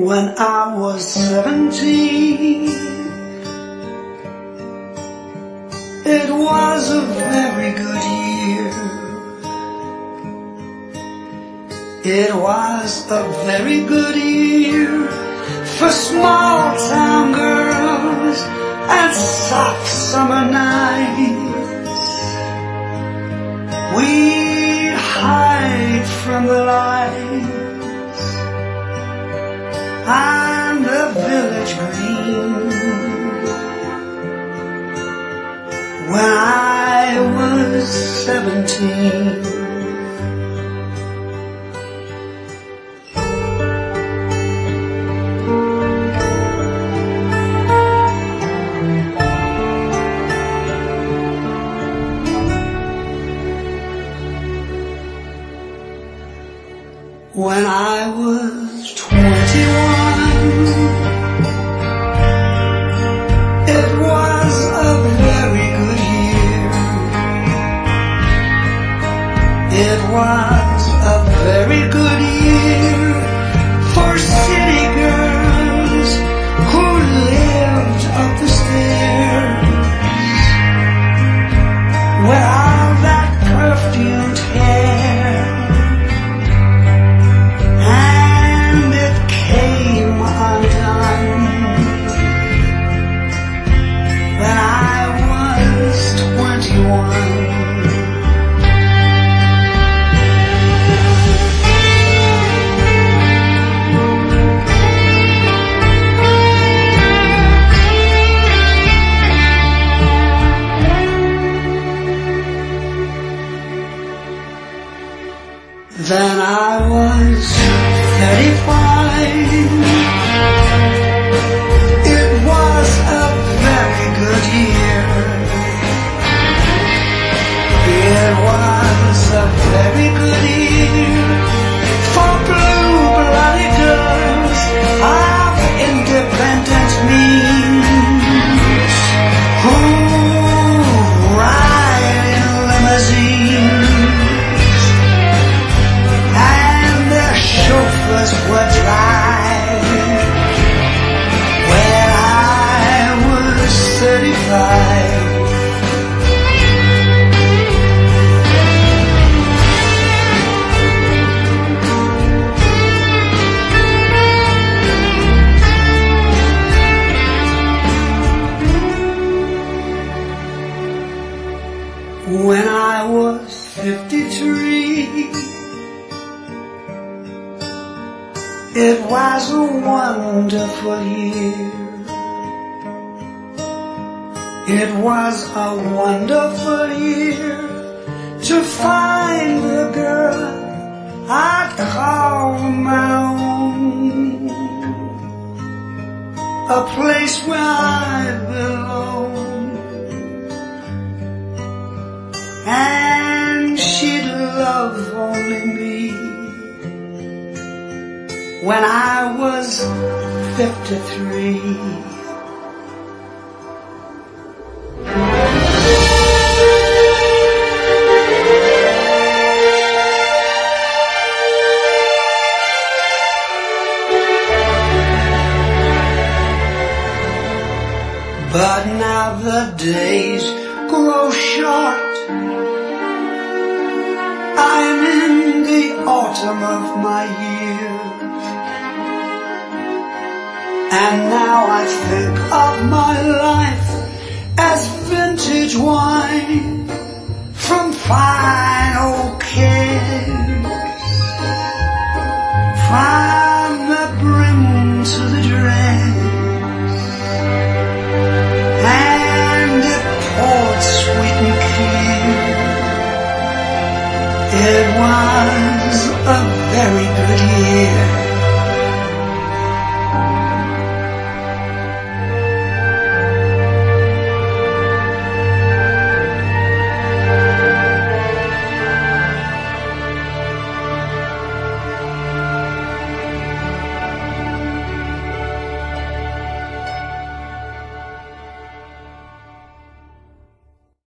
When I was 17, it was a very good year. It was a very good year for small town girls and soft summer nights. We'd hide from the lights on the village green when I was 17. When I was 21, it was a very good year. It was a very good year for city girls who lived up the stairs, where all that perfumed hair Then I was 35. It was a very good year. It was a very good year for blue-blooded girls of independent means who ride in limousines. Chauffeurs were dry when I was 35. When I was 53, it was a wonderful year. It was a wonderful year to find the girl I'd call my own, a place where I belong, and she'd love only me. When I was 53. But now the days grow short. I'm in the autumn of my years. And now I think of my life as vintage wine from fine old kegs.